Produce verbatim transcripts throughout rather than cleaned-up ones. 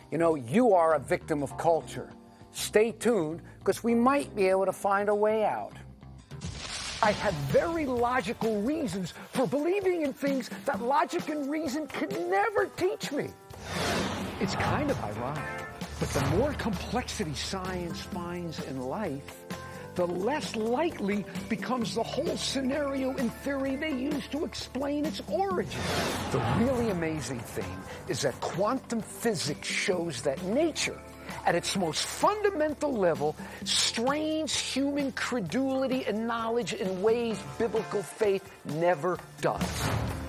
You know, you are a victim of culture. Stay tuned, because we might be able to find a way out. I have very logical reasons for believing in things that logic and reason could never teach me. It's kind of ironic, but the more complexity science finds in life, the less likely becomes the whole scenario and theory they use to explain its origin. The really amazing thing is that quantum physics shows that nature, at its most fundamental level, strains human credulity and knowledge in ways biblical faith never does.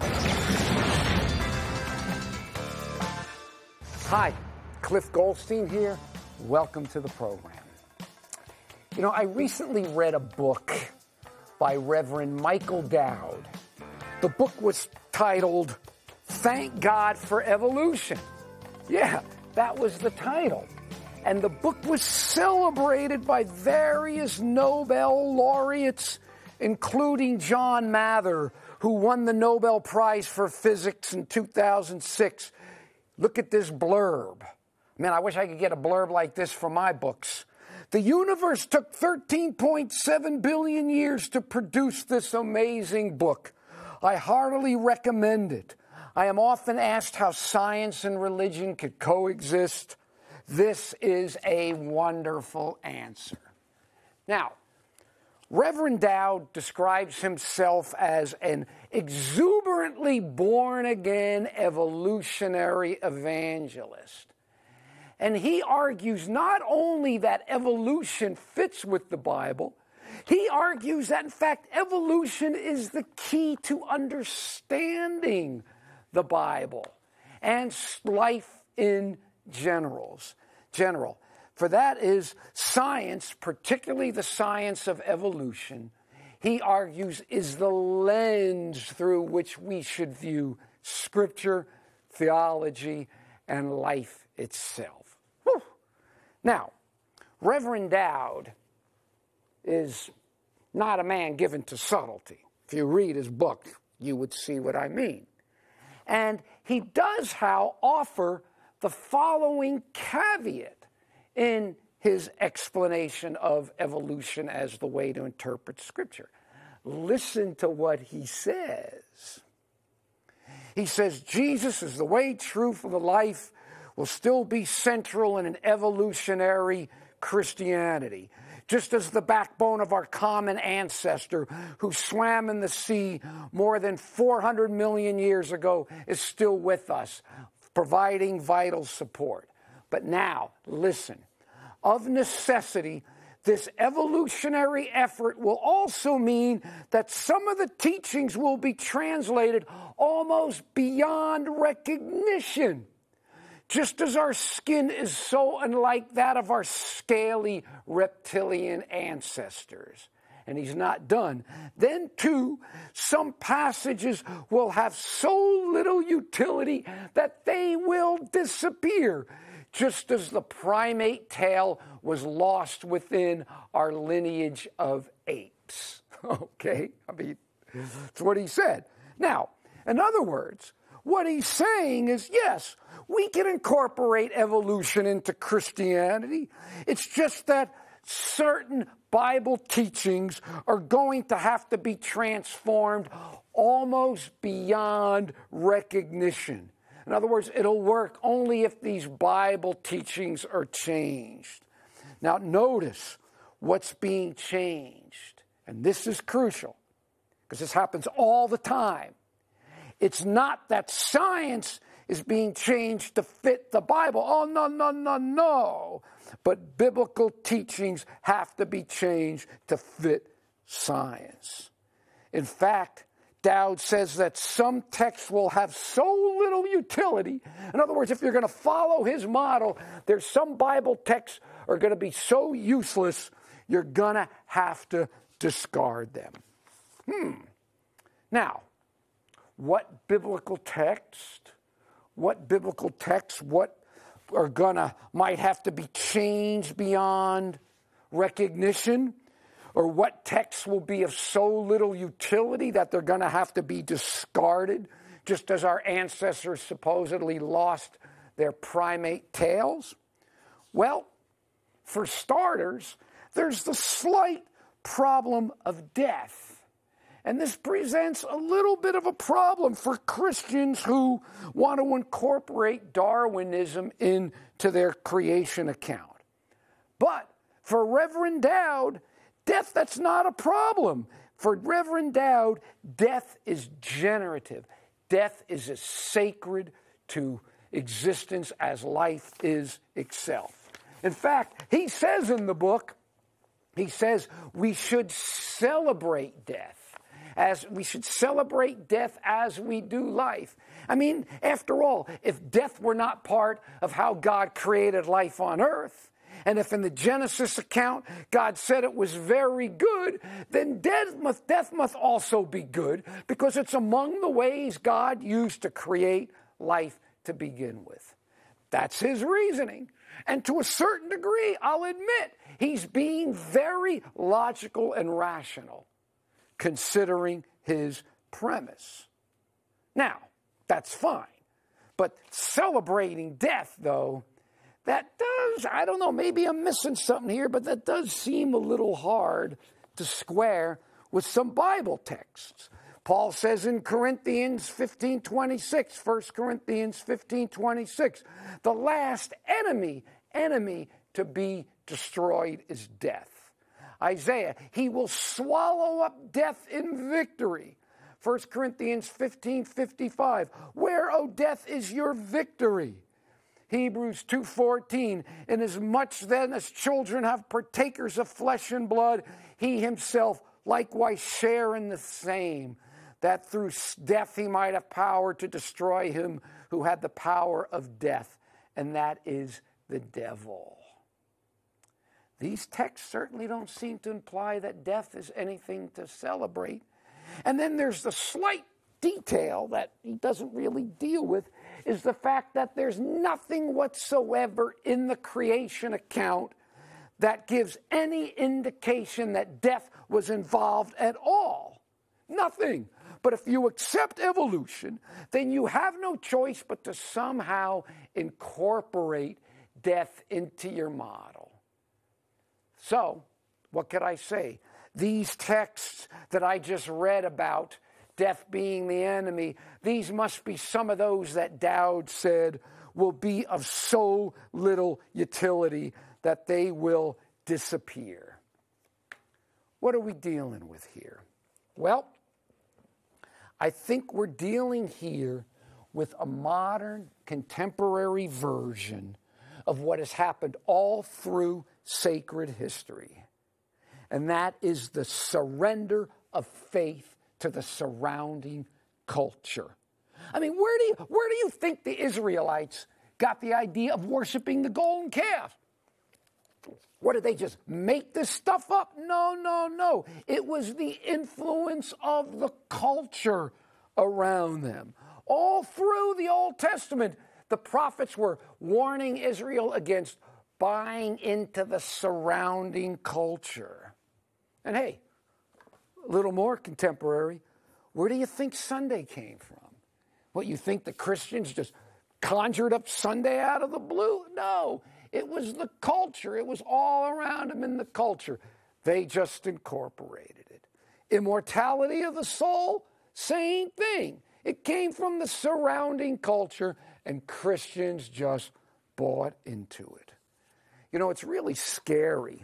Hi, Cliff Goldstein here. Welcome to the program. You know, I recently read a book by Reverend Michael Dowd. The book was titled, Thank God for Evolution. Yeah, that was the title. And the book was celebrated by various Nobel laureates, including John Mather, who won the Nobel Prize for Physics in two thousand six. Look at this blurb. Man, I wish I could get a blurb like this for my books. The universe took thirteen point seven billion years to produce this amazing book. I heartily recommend it. I am often asked how science and religion could coexist. This is a wonderful answer. Now, Reverend Dowd describes himself as an exuberantly born-again evolutionary evangelist. And he argues not only that evolution fits with the Bible, he argues that, in fact, evolution is the key to understanding the Bible and life in generals, general. For that is science, particularly the science of evolution, he argues, is the lens through which we should view Scripture, theology, and life itself. Whew. Now, Reverend Dowd is not a man given to subtlety. If you read his book, you would see what I mean. And he does, how, offer the following caveat in his explanation of evolution as the way to interpret Scripture. Listen to what he says. He says, Jesus is the way, truth, and the life will still be central in an evolutionary Christianity, just as the backbone of our common ancestor who swam in the sea more than four hundred million years ago is still with us, providing vital support. But now, listen, of necessity, this evolutionary effort will also mean that some of the teachings will be translated almost beyond recognition. Just as our skin is so unlike that of our scaly reptilian ancestors. And he's not done. Then, too, some passages will have so little utility that they will disappear, just as the primate tail was lost within our lineage of apes. Okay? I mean, that's what he said. Now, in other words, what he's saying is, yes, we can incorporate evolution into Christianity. It's just that certain Bible teachings are going to have to be transformed almost beyond recognition. In other words, it'll work only if these Bible teachings are changed. Now, notice what's being changed. And this is crucial, because this happens all the time. It's not that science is being changed to fit the Bible. Oh, no, no, no, no. But biblical teachings have to be changed to fit science. In fact, Dowd says that some texts will have so little utility. In other words, if you're going to follow his model, there's some Bible texts are going to be so useless, you're going to have to discard them. Hmm. Now, what biblical text, what biblical texts, what are gonna, might have to be changed beyond recognition? Or what texts will be of so little utility that they're gonna have to be discarded, just as our ancestors supposedly lost their primate tails? Well, for starters, there's the slight problem of death. And this presents a little bit of a problem for Christians who want to incorporate Darwinism into their creation account. But for Reverend Dowd, death, that's not a problem. For Reverend Dowd, death is generative. Death is as sacred to existence as life is itself. In fact, he says in the book, he says we should celebrate death. As we should celebrate death as we do life. I mean, after all, if death were not part of how God created life on earth, and if in the Genesis account God said it was very good, then death must, death must also be good, because it's among the ways God used to create life to begin with. That's his reasoning. And to a certain degree, I'll admit, he's being very logical and rational, considering his premise. Now, that's fine. But celebrating death, though, that does, I don't know, maybe I'm missing something here, but that does seem a little hard to square with some Bible texts. Paul says in Corinthians fifteen twenty-six, First Corinthians fifteen twenty-six, the last enemy, enemy to be destroyed is death. Isaiah, he will swallow up death in victory. First Corinthians fifteen fifty-five, where, O death, is your victory? Hebrews two fourteen, inasmuch then as children have partakers of flesh and blood, he himself likewise share in the same, that through death he might have power to destroy him who had the power of death, and that is the devil. These texts certainly don't seem to imply that death is anything to celebrate. And then there's the slight detail that he doesn't really deal with, is the fact that there's nothing whatsoever in the creation account that gives any indication that death was involved at all. Nothing. But if you accept evolution, then you have no choice but to somehow incorporate death into your model. So, what could I say? These texts that I just read about death being the enemy, these must be some of those that Dowd said will be of so little utility that they will disappear. What are we dealing with here? Well, I think we're dealing here with a modern, contemporary version of what has happened all through sacred history. And that is the surrender of faith to the surrounding culture. I mean, where do you, where do you think the Israelites got the idea of worshiping the golden calf? What, did they just make this stuff up? No, no, no. It was the influence of the culture around them. All through the Old Testament, the prophets were warning Israel against buying into the surrounding culture. And hey, a little more contemporary, where do you think Sunday came from? What, you think the Christians just conjured up Sunday out of the blue? No, it was the culture. It was all around them in the culture. They just incorporated it. Immortality of the soul, same thing. It came from the surrounding culture, and Christians just bought into it. You know, it's really scary.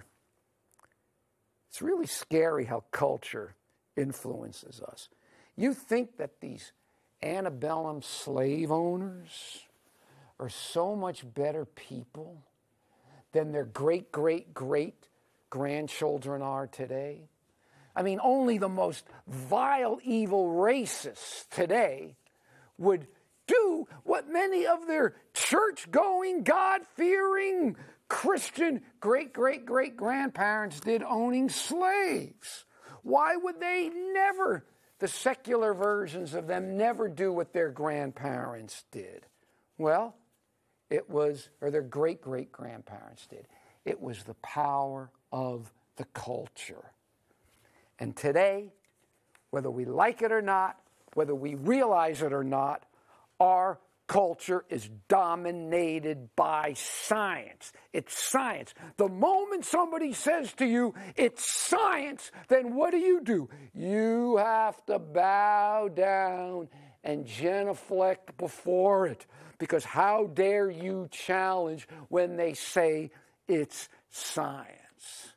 It's really scary how culture influences us. You think that these antebellum slave owners are so much better people than their great, great, great grandchildren are today? I mean, only the most vile, evil racists today would do what many of their church-going, God-fearing Christian great-great-great-grandparents did, owning slaves. Why would they never, the secular versions of them, never do what their grandparents did? Well, it was, or their great-great-grandparents did. It was the power of the culture. And today, whether we like it or not, whether we realize it or not, our culture is dominated by science. It's science. The moment somebody says to you, it's science, then what do you do? You have to bow down and genuflect before it. Because how dare you challenge when they say it's science?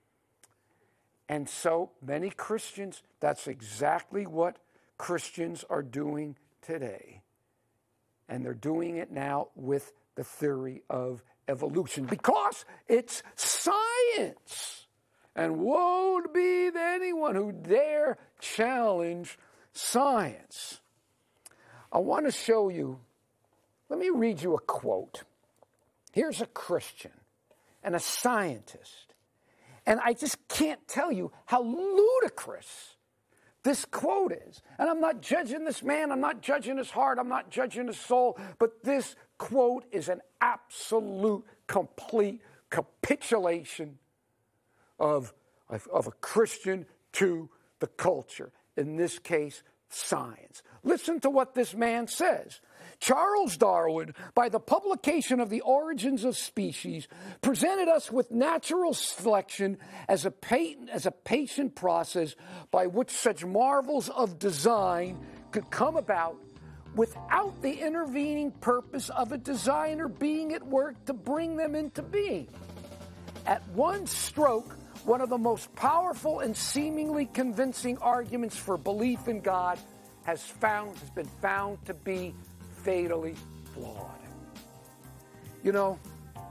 And so many Christians, that's exactly what Christians are doing today. And they're doing it now with the theory of evolution because it's science. And woe to be to anyone who dare challenge science. I want to show you, let me read you a quote. Here's a Christian and a scientist. And I just can't tell you how ludicrous this quote is. And I'm not judging this man, I'm not judging his heart, I'm not judging his soul, but this quote is an absolute, complete capitulation of, of, of a Christian to the culture, in this case, science. Listen to what this man says. Charles Darwin, by the publication of The Origins of Species, presented us with natural selection as a, patent, as a patient process by which such marvels of design could come about without the intervening purpose of a designer being at work to bring them into being. At one stroke, one of the most powerful and seemingly convincing arguments for belief in God has found has been found to be fatally flawed. You know,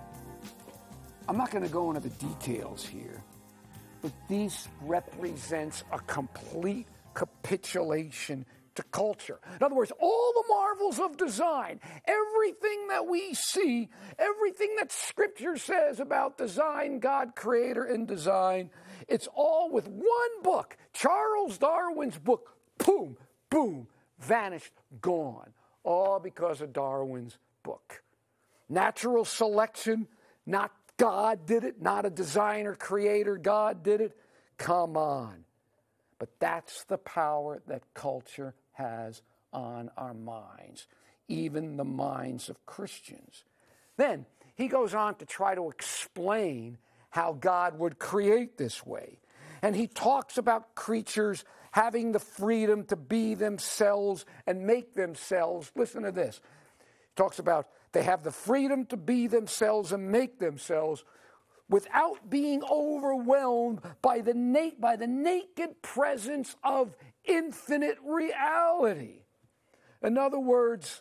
I'm not going to go into the details here, but this represents a complete capitulation to culture. In other words, all the marvels of design, everything that we see, everything that Scripture says about design, God, creator, and design, it's all with one book, Charles Darwin's book, boom, boom, vanished, gone. All because of Darwin's book. Natural selection, not God did it, not a designer, creator, God did it. Come on. But that's the power that culture has on our minds, even the minds of Christians. Then he goes on to try to explain how God would create this way. And he talks about creatures having the freedom to be themselves and make themselves. Listen to this. He talks about they have the freedom to be themselves and make themselves without being overwhelmed by the, na- by the naked presence of infinite reality. In other words,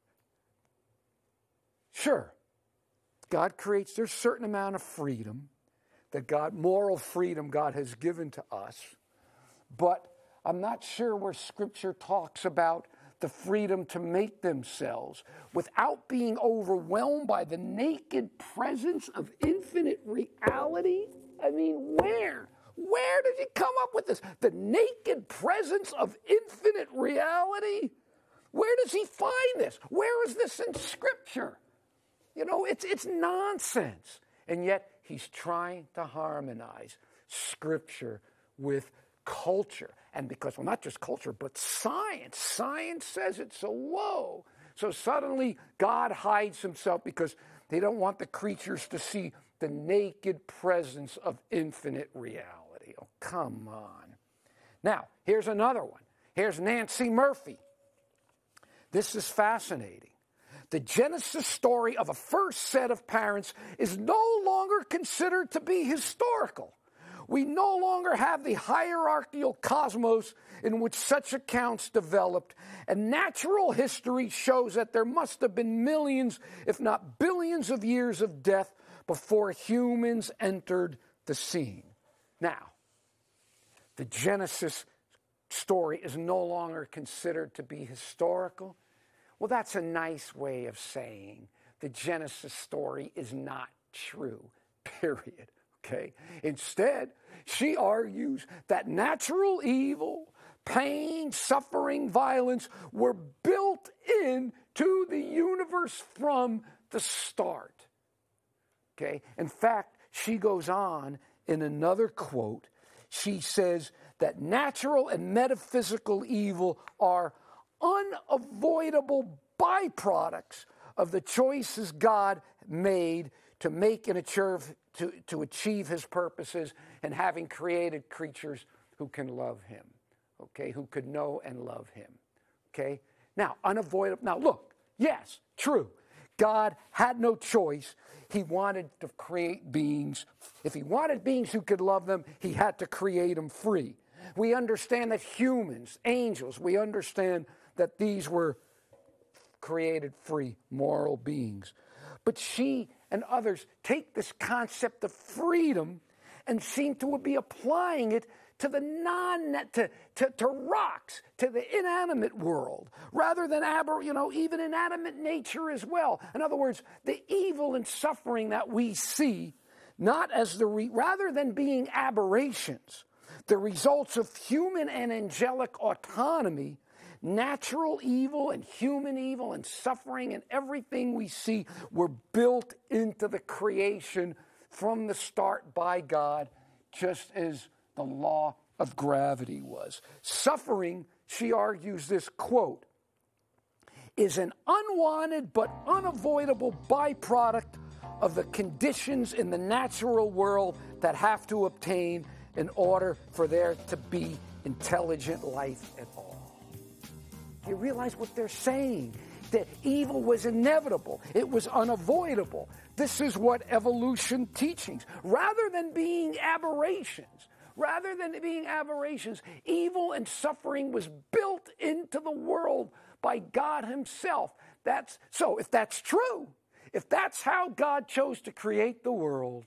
sure, God creates, there's a certain amount of freedom that God, moral freedom God has given to us, but I'm not sure where Scripture talks about the freedom to make themselves without being overwhelmed by the naked presence of infinite reality. I mean, where? Where did he come up with this? The naked presence of infinite reality? Where does he find this? Where is this in Scripture? You know, it's it's nonsense. And yet he's trying to harmonize Scripture with culture. And because, well, not just culture, but science. Science says it, so whoa. So suddenly God hides himself because they don't want the creatures to see the naked presence of infinite reality. Oh, come on. Now, here's another one. Here's Nancy Murphy. This is fascinating. The Genesis story of a first set of parents is no longer considered to be historical. We no longer have the hierarchical cosmos in which such accounts developed, and natural history shows that there must have been millions, if not billions, of years of death before humans entered the scene. Now, the Genesis story is no longer considered to be historical. Well, that's a nice way of saying the Genesis story is not true, period. Okay. Instead, she argues that natural evil, pain, suffering, violence were built into the universe from the start. Okay. In fact, she goes on in another quote. She says that natural and metaphysical evil are unavoidable byproducts of the choices God made to make and achieve, to, to achieve his purposes, and having created creatures who can love him, okay, who could know and love him, okay? Now, unavoidable. Now, look, yes, true. God had no choice. He wanted to create beings. If he wanted beings who could love them, he had to create them free. We understand that humans, angels, we understand that these were created free, moral beings. But she and others take this concept of freedom and seem to be applying it to the non to, to, to rocks, to the inanimate world, rather than aber, you know, even inanimate nature as well. In other words, the evil and suffering that we see, not as the re, rather than being aberrations, the results of human and angelic autonomy, natural evil and human evil and suffering and everything we see were built into the creation from the start by God, just as the law of gravity was. Suffering, she argues this, quote, is an unwanted but unavoidable byproduct of the conditions in the natural world that have to obtain in order for there to be intelligent life at all. You realize what they're saying? That evil was inevitable. It was unavoidable. This is what evolution teachings, rather than being aberrations, rather than being aberrations, evil and suffering was built into the world by God himself. That's so if that's true, if that's how God chose to create the world,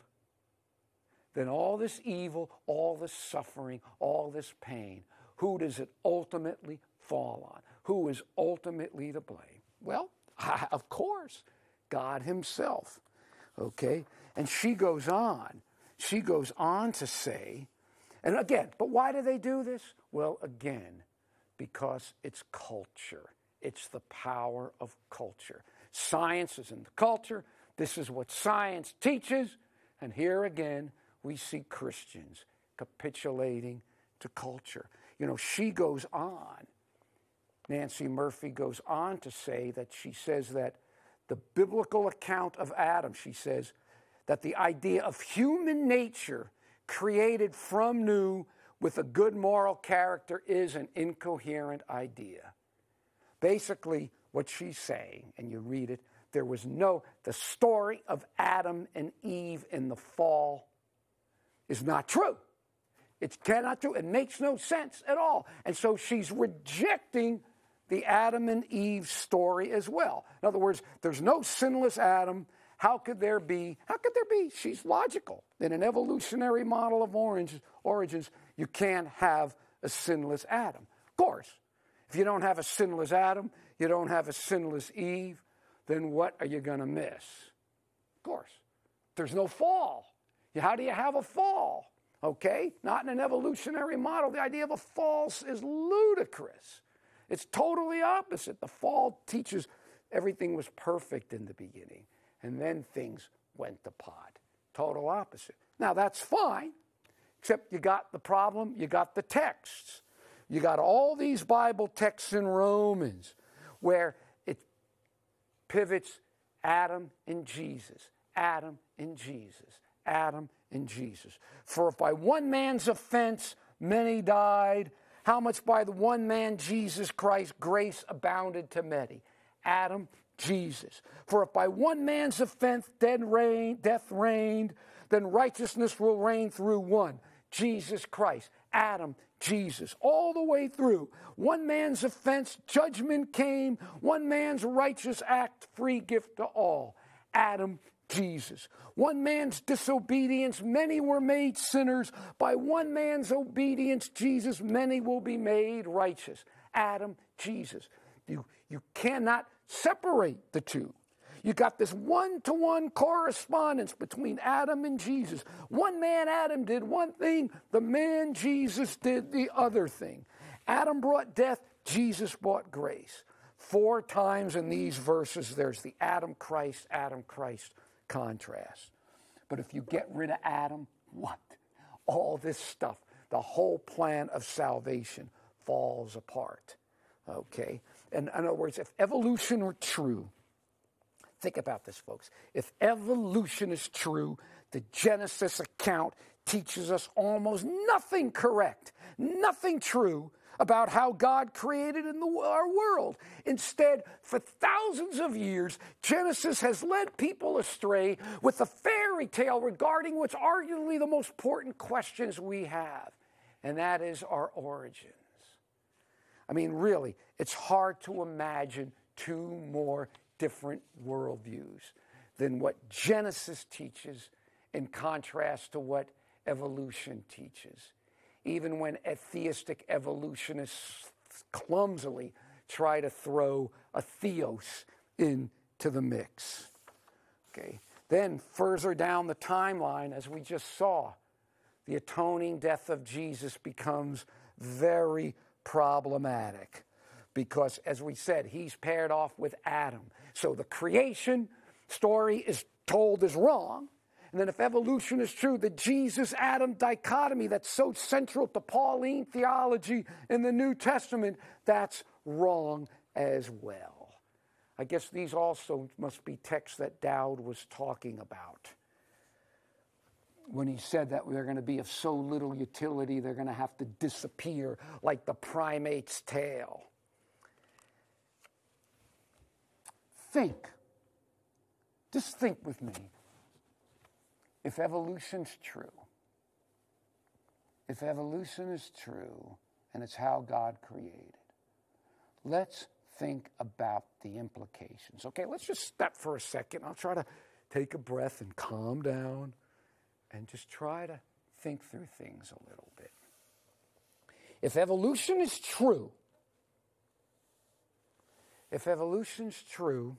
then all this evil, all this suffering, all this pain, who does it ultimately fall on? Who is ultimately to blame? Well, of course, God himself. Okay? And she goes on. She goes on to say, and again, but why do they do this? Well, again, because it's culture. It's the power of culture. Science is in the culture. This is what science teaches. And here again, we see Christians capitulating to culture. You know, she goes on. Nancy Murphy goes on to say that she says that the biblical account of Adam, she says, that the idea of human nature created from new with a good moral character is an incoherent idea. Basically, what she's saying, and you read it, there was no, the story of Adam and Eve in the fall is not true. It cannot true. It makes no sense at all. And so she's rejecting the Adam and Eve story as well. In other words, there's no sinless Adam. How could there be? How could there be? She's logical. In an evolutionary model of orange, origins, you can't have a sinless Adam. Of course, if you don't have a sinless Adam, you don't have a sinless Eve, then what are you going to miss? Of course, there's no fall. How do you have a fall? Okay? Not in an evolutionary model. The idea of a fall is ludicrous. It's totally opposite. The fall teaches everything was perfect in the beginning, and then things went to pot. Total opposite. Now, that's fine, except you got the problem, you got the texts. You got all these Bible texts in Romans where it pivots Adam and Jesus, Adam and Jesus, Adam and Jesus. For if by one man's offense many died, how much by the one man, Jesus Christ, grace abounded to many? Adam, Jesus. For if by one man's offense death reigned, death reigned, then righteousness will reign through one, Jesus Christ. Adam, Jesus. All the way through. One man's offense, judgment came. One man's righteous act, free gift to all. Adam, Jesus. One man's disobedience, many were made sinners. By one man's obedience, Jesus, many will be made righteous. Adam, Jesus. You, you cannot separate the two. You got this one-to-one correspondence between Adam and Jesus. One man, Adam, did one thing. The man, Jesus, did the other thing. Adam brought death. Jesus brought grace. Four times in these verses, there's the Adam, Christ, Adam, Christ contrast. But if you get rid of Adam, what? All this stuff, the whole plan of salvation falls apart. Okay? in other words, if evolution were true, think about this, folks. If evolution is true, the Genesis account teaches us almost nothing correct, nothing true about how God created in the, our world. Instead, for thousands of years, Genesis has led people astray with a fairy tale regarding what's arguably the most important questions we have, and that is our origins. I mean, really, it's hard to imagine two more different worldviews than what Genesis teaches in contrast to what evolution teaches, even when atheistic evolutionists clumsily try to throw a theos into the mix. Okay. Then further down the timeline, as we just saw, the atoning death of Jesus becomes very problematic because, as we said, he's paired off with Adam. So the creation story is told as wrong. And then if evolution is true, the Jesus-Adam dichotomy that's so central to Pauline theology in the New Testament, that's wrong as well. I guess these also must be texts that Dowd was talking about when he said that they're going to be of so little utility, they're going to have to disappear like the primate's tail. Think. Just think with me. If evolution's true, if evolution is true, and it's how God created, let's think about the implications. Okay, let's just step for a second. I'll try to take a breath and calm down and just try to think through things a little bit. If evolution is true, if evolution's true,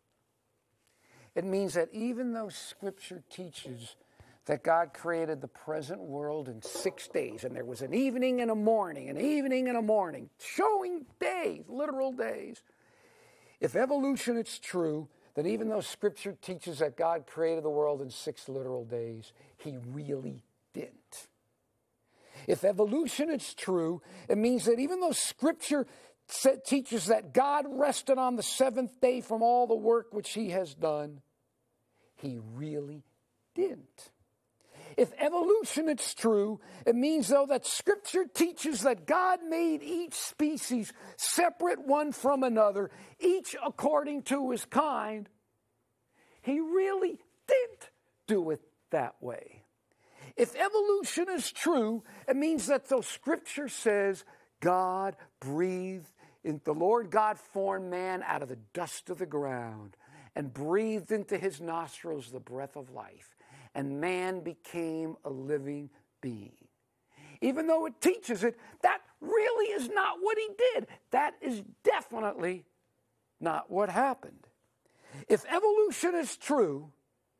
it means that even though Scripture teaches that God created the present world in six days, and there was an evening and a morning, an evening and a morning, showing days, literal days. If evolution is true, then even though Scripture teaches that God created the world in six literal days, he really didn't. If evolution is true, it means that even though Scripture teaches that God rested on the seventh day from all the work which he has done, he really didn't. If evolution is true, it means, though, that Scripture teaches that God made each species separate one from another, each according to his kind. He really didn't do it that way. If evolution is true, it means that though Scripture says God breathed, in, the Lord God formed man out of the dust of the ground and breathed into his nostrils the breath of life, and man became a living being. Even though it teaches it, that really is not what he did. That is definitely not what happened. If evolution is true,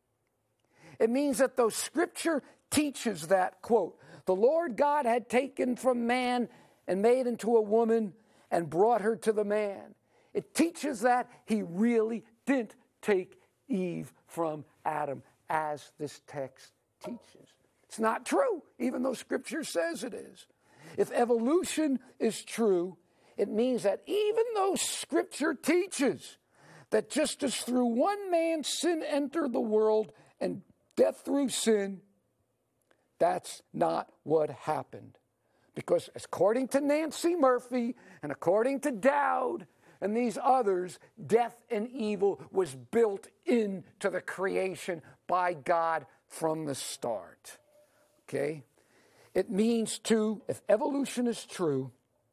it means that though Scripture teaches that, quote, the Lord God had taken from man and made into a woman and brought her to the man, it teaches that he really didn't take Eve from Adam, as this text teaches. It's not true, even though Scripture says it is. If evolution is true, it means that even though Scripture teaches that just as through one man sin entered the world and death through sin, that's not what happened. Because according to Nancy Murphy and according to Dowd and these others, death and evil was built into the creation by God from the start. Okay? It means, too, if evolution is true,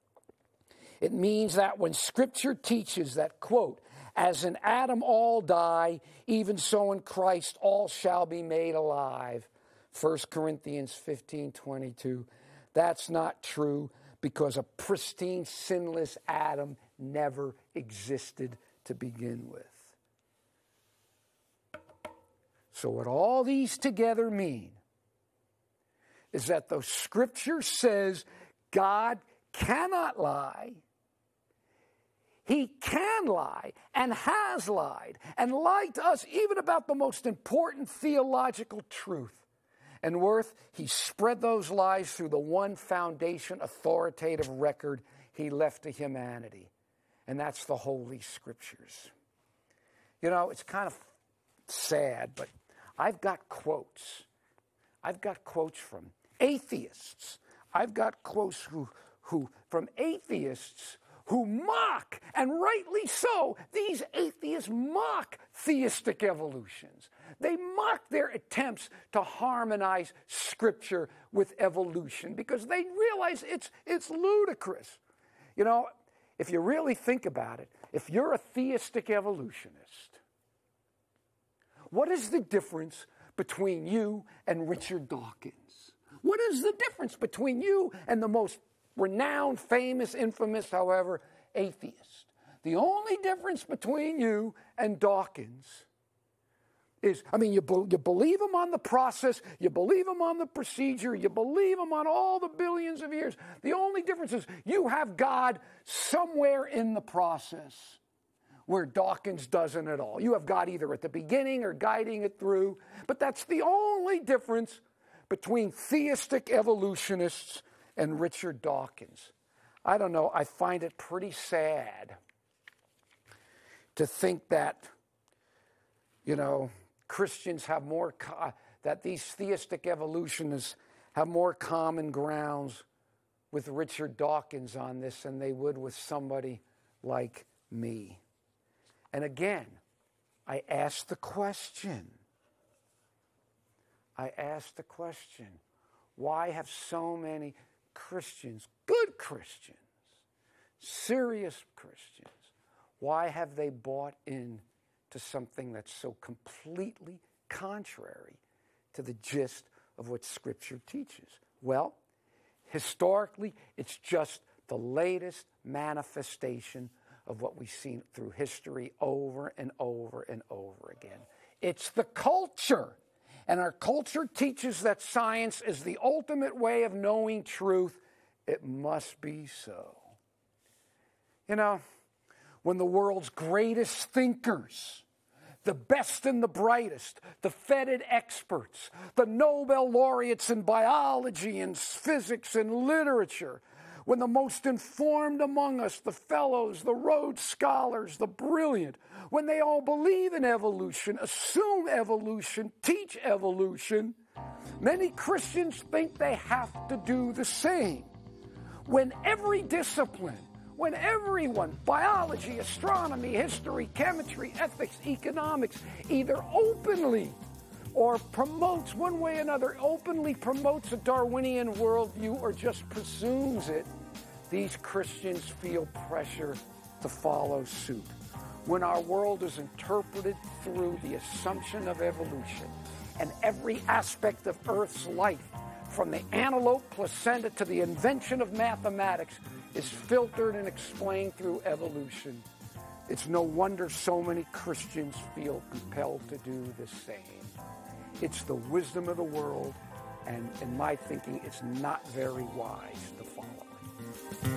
it means that when Scripture teaches that, quote, as in Adam all die, even so in Christ all shall be made alive, First Corinthians fifteen twenty-two, that's not true because a pristine, sinless Adam never existed to begin with. So what all these together mean is that though Scripture says God cannot lie, he can lie and has lied and lied to us even about the most important theological truth. And worth, he spread those lies through the one foundation authoritative record he left to humanity. and that's the Holy Scriptures. You know, it's kind of sad, but I've got quotes. I've got quotes from atheists. I've got quotes who, who from atheists who mock, and rightly so, these atheists mock theistic evolutions. They mock their attempts to harmonize Scripture with evolution because they realize it's, it's ludicrous. You know, if you really think about it, if you're a theistic evolutionist, what is the difference between you and Richard Dawkins? What is the difference between you and the most renowned, famous, infamous, however, atheist? The only difference between you and Dawkins is, I mean, you, be, you believe him on the process, you believe him on the procedure, you believe him on all the billions of years. The only difference is you have God somewhere in the process where Dawkins doesn't at all. You have God either at the beginning or guiding it through, but that's the only difference between theistic evolutionists and Richard Dawkins. I don't know, I find it pretty sad to think that, you know, Christians have more, co- that these theistic evolutionists have more common grounds with Richard Dawkins on this than they would with somebody like me. And again, I ask the question, I ask the question, why have so many Christians, good Christians, serious Christians, why have they bought in to something that's so completely contrary to the gist of what Scripture teaches? Well, historically, it's just the latest manifestation of what we've seen through history over and over and over again. It's the culture. And our culture teaches that science is the ultimate way of knowing truth. It must be so. You know, when the world's greatest thinkers, the best and the brightest, the feted experts, the Nobel laureates in biology and physics and literature, when the most informed among us, the fellows, the Rhodes Scholars, the brilliant, when they all believe in evolution, assume evolution, teach evolution, many Christians think they have to do the same. When every discipline, when everyone, biology, astronomy, history, chemistry, ethics, economics, either openly or promotes one way or another, openly promotes a Darwinian worldview or just presumes it, these Christians feel pressure to follow suit. When our world is interpreted through the assumption of evolution, and every aspect of Earth's life, from the antelope placenta to the invention of mathematics, is filtered and explained through evolution, it's no wonder so many Christians feel compelled to do the same. It's the wisdom of the world, and in my thinking, it's not very wise to follow it.